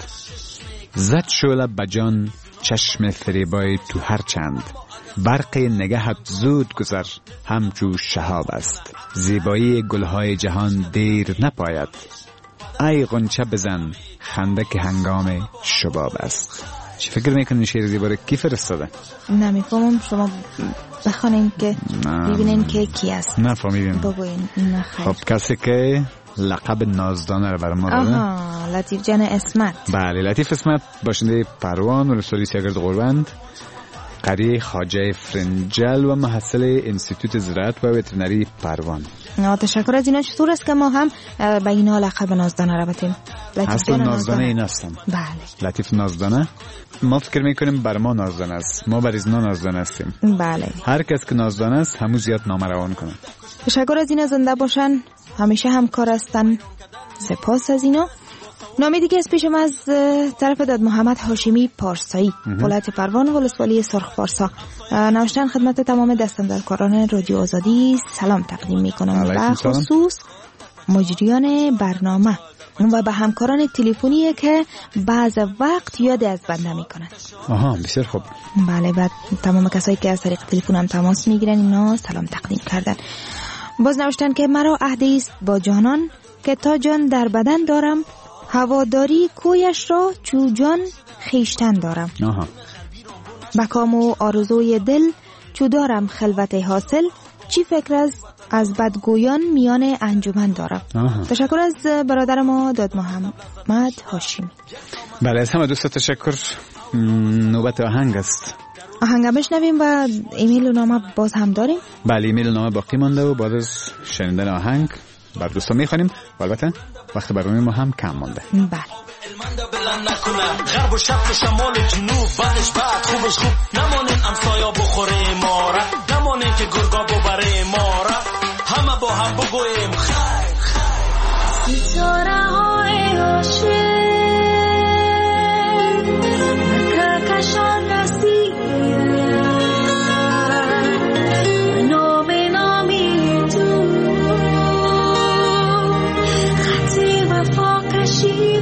زد شعله بجان چشم فریبای تو هر چند، برق نگهت زود گذر همچو شهاب است. زیبایی گلهای جهان دیر نپاید، ای غنچه بزن خندک هنگام شباب است. چی فکر میکنین شعر زیباره کی فرستاده؟ نمیفهمم، شما بخوانین که ببینین که کی است. نفهمیدین؟ بگوین. نخیر. خب کسی که لقب نازدانه رو برای ما داده. آها، لطیف جان اسمت. بله، لطیف اسمت باشنده پروان ولسوالی سیاگرد غربند، قریه خواجه فرنجل و محصل انستیتوت زراعت و وترنری پروان. تشکر از اینا. چطور است که ما هم به اینا لقب نازدانه رو بتیم؟ اصلا نازدانه این هستن. بله. لطیف نازدانه. ما فکر میکنیم بر ما نازدانه است، ما بر اینا نازدانه هستیم. بله. هر کس که نازدانه است همون زیاد نامه روان کنه. تشکر از اینا. زنده باشن، همیشه همکار هستن. سپاس از اینا. نامی دیگه از پیشم از طرف داد محمد هاشمی پارسایی، ولایت پروان ولسوالی سرخ پارسا. نوشتن خدمت تمام دستاندرکاران رادیو آزادی سلام تقدیم میکنم و خصوص مجریان برنامه و به همکاران تلفنی که بعض وقت یاد از بنده میکنن. آها، بسیار خوب. بله، بعد تمام کسایی که از طریق تلفن هم تماس میگیرن اینا سلام تقدیم کردن. باز نوشتن که مرا عهدی است با جانان که تا جان در بدن دارم، هواداری کویش را چو جان خیشتن دارم. آها. بکام و آرزوی دل چو دارم خلوت حاصل، چی فکر از از بدگویان میان انجمن دارم. آها. تشکر از برادر ما داد محمد هاشمی. بله، از همه دوستا تشکر. نوبت آهنگ است. آهنگ بشنویم و ایمیل و نامه باز هم داریم. بله، ایمیل و نامه باقی مانده و بعد از شنیدن آهنگ بر دوستا میخوانیم. البته وقت برنامه ما هم کم مانده. بله. غرب و شرق شمال جنوب بعدش بعد خوبش خوب نمانین امسایا بخوره ما را، نمانین که گرگا ببره ما را، همه با هم بگویم خیر خیر. ستاره های عاشق به کهکشان رسید، نام نامی تو خط وفا کشید.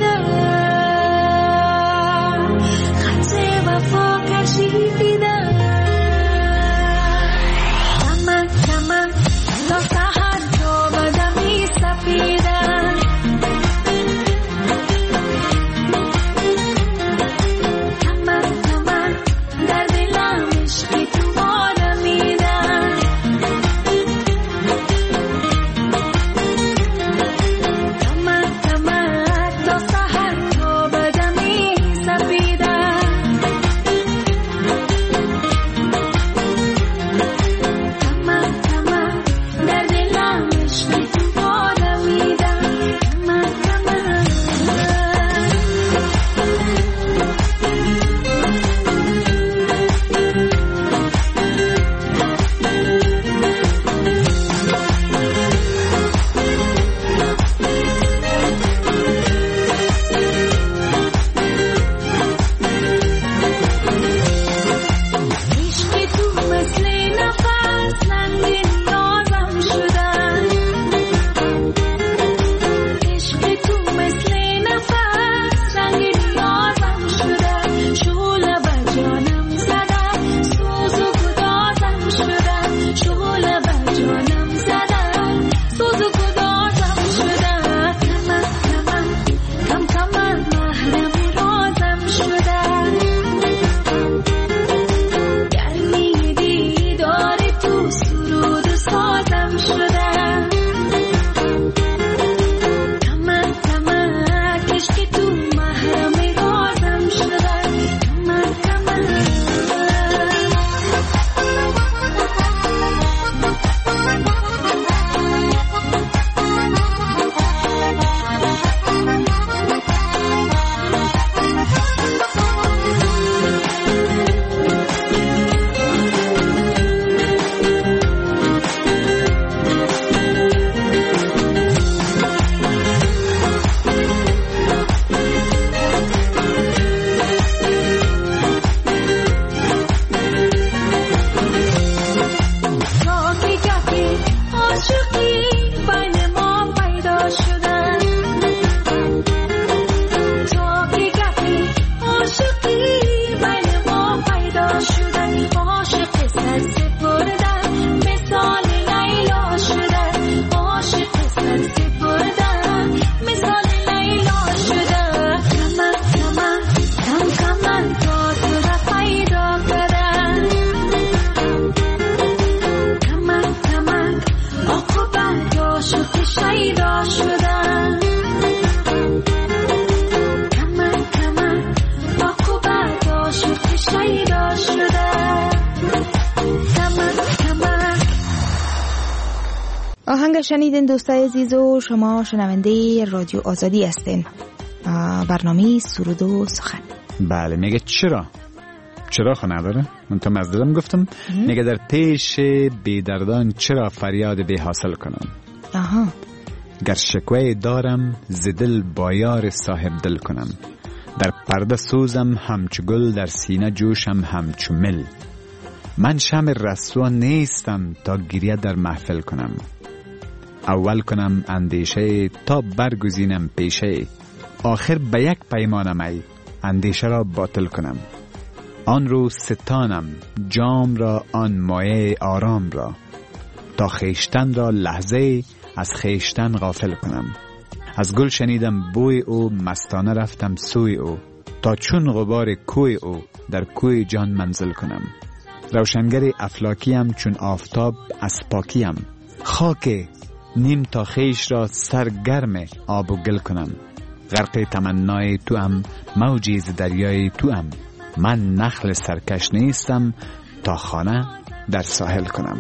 شنیدین دوستای عزیز و شما شنونده رادیو آزادی هستین. برنامه سرود و سخن. بله میگه چرا چرا خو نداره؟ من تا مزدلم گفتم میگه در پیش بیدردان چرا فریاد بی حاصل کنم. آها. گر شکوه دارم زدل بایار صاحب دل کنم. در پرده سوزم همچو گل در سینه جوشم همچو مل. من شمع رسوا نیستم تا گریه در محفل کنم. اول کنم اندیشه تا برگزینم پیشه. آخر به یک پیمانم ای اندیشه را باطل کنم. آن رو ستانم جام را آن مایه آرام را. تا خیشتن را لحظه از خیشتن غافل کنم. از گل شنیدم بوی او مستانه رفتم سوی او. تا چون غبار کوی او در کوی جان منزل کنم. روشنگر افلاکیم چون آفتاب اسپاکیم. خاک نیم تا خیش را سرگرم آب و گل کنم. غرق تمنای تو ام موجی ز دریای تو ام. من نخل سرکش نیستم تا خانه در ساحل کنم.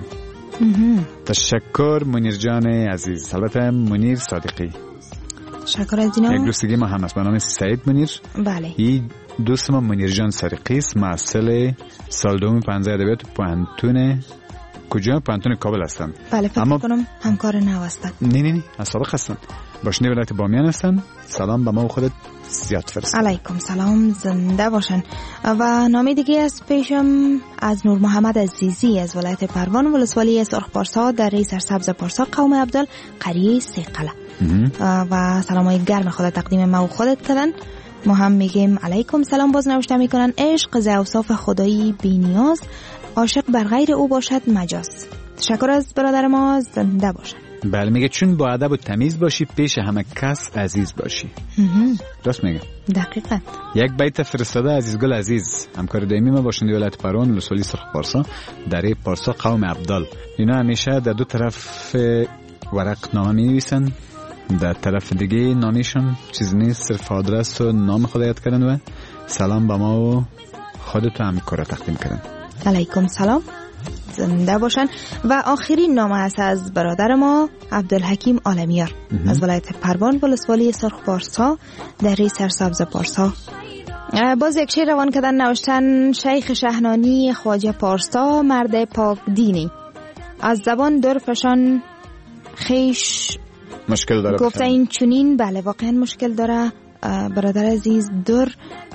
تشکر منیر جان عزیز. البته منیر صادقی. تشکر از دینا. یک دوستگی ما هم است به نام سعید منیر. بله. این دوست ما منیر جان صادقی است. محصل سال دوم پنځه ادبیات پوهنتون کجا؟ پوهنتون کابل هستند. بله فکر اما... کنم همکار نو هستند. نه نه نه از سابق هستند. باشنده ولایت بامیان هستند. سلام به ما و خودت زیاد فرست. علیکم سلام، زنده باشن. و نامی دیگه از پیشم از نور محمد عزیزی از ولایت پروان ولسوالی سرخ پارسا در ری سرسبز پارسا قوم عبدال قریه سیقله. و سلامای گرم خدا تقدیم ما و خودت کردن. ما هم میگیم علیکم سلام. باز نوشته میکنن عشق ز اوصاف خدایی بی نیاز، عاشق بر غیر او باشد مجاز. تشکر از برادر ما، زنده باشن. بله میگه چون با ادب و تمیز باشی پیش همه کس عزیز باشی. درست میگه. دقیقاً. یک بیت فرستاده عزیزگل عزیز همکار دائمی ما باشنده ولایت پروان ولسوالی سرخ پارسا در پارسا قوم عبدال. اینا همیشه در دو طرف ورق نامه می نویسن، در طرف دیگه نامیشون چیز نیست، صرف آدرس و نام خود یاد کردن و سلام به ما و خودت هم کار تقدیم کردن. علیکم سلام، زنده باشن. و آخرین نامه است از برادر ما عبدالحکیم عالمیار از ولایت پروان ولسوالی سرخ پارسا در ری سرسبز پارسا. باز یک شعر روان کردن نوشتن شیخ شهنانی خواجه پارسا مرد پاک دینی، از زبان در فشان خیش مشکل داره گفته این چونین. بله واقعا مشکل داره برادر عزیز. در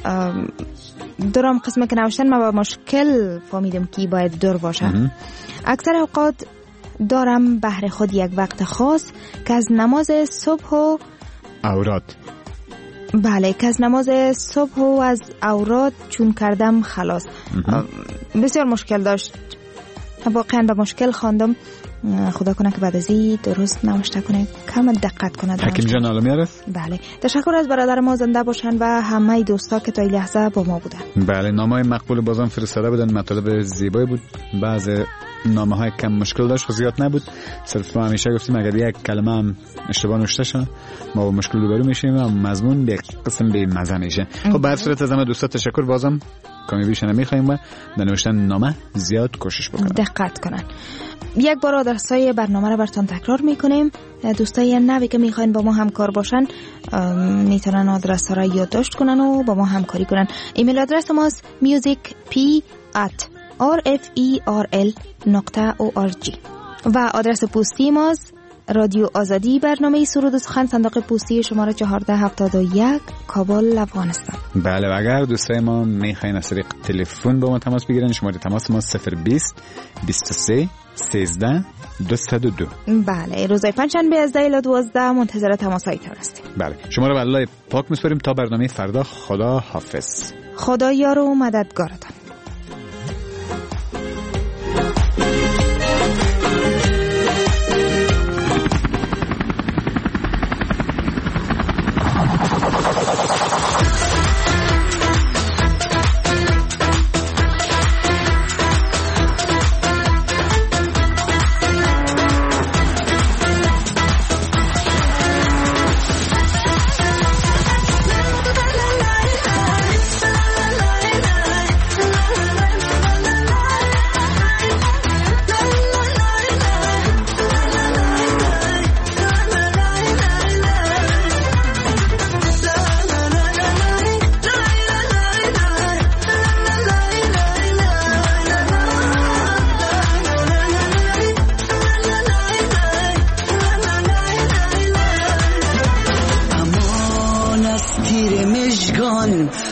درام قسمه که نوشتن ما با مشکل فهمیدم که باید در باشه. اکثر اوقات دارم بهر خود یک وقت خاص که از نماز صبح و اوراد بله که از نماز صبح و از اوراد چون کردم خلاص. بسیار مشکل داشت، واقعا به مشکل خواندم. خدا کنه که بعد از این درست نوشته کنه، کم دقت کنه. حکیم جان عالمیار است. بله تشکر از برادر ما، زنده باشن و همه دوستا که تا این لحظه با ما بودن. بله نامه‌های مقبول بازم فرستاده بودن، مطالب زیبایی بود. بعض نامه‌های کم مشکل داشت، زیاد نبود. صرف ما همیشه گفتیم اگر یک کلمه هم اشتباه نوشته شه ما با مشکل روبرو میشیم و مضمون به قسم به مزه میشه. خب به هر صورت از همه دوستا تشکر. بازم کمی بیش نمیخوایم و در نوشتن نامه زیاد کوشش بکنن، دقت کنن. یک بار آدرسای برنامه رو براتون تکرار میکنیم. دوستای نوی که میخواین با ما همکار باشن میتونن آدرس ها رو یادداشت کنن و با ما همکاری کنن. ایمیل آدرس ماست musicp at rferl نقطه org و آدرس پستی ماست رادیو آزادی برنامه سرود و سخن، صندوق پستی شماره چهارده هفتاد و یک کابل افغانستان. بله و اگر دوستای ما میخواین از طریق تلفن با ما تماس بگیرن شماره تماس ما صفر بیست بیست و سه سیزده دویست و دو. بله روزهای پنجشنبه از ده الی دوازده منتظر تماسایتان هستیم. بله شما رو به الله پاک میسپاریم تا برنامه فردا. خدا حافظ. خدا یار و مددگارتان.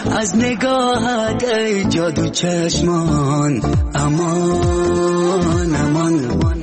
از نگاهت ای جادو چشمان، امان امان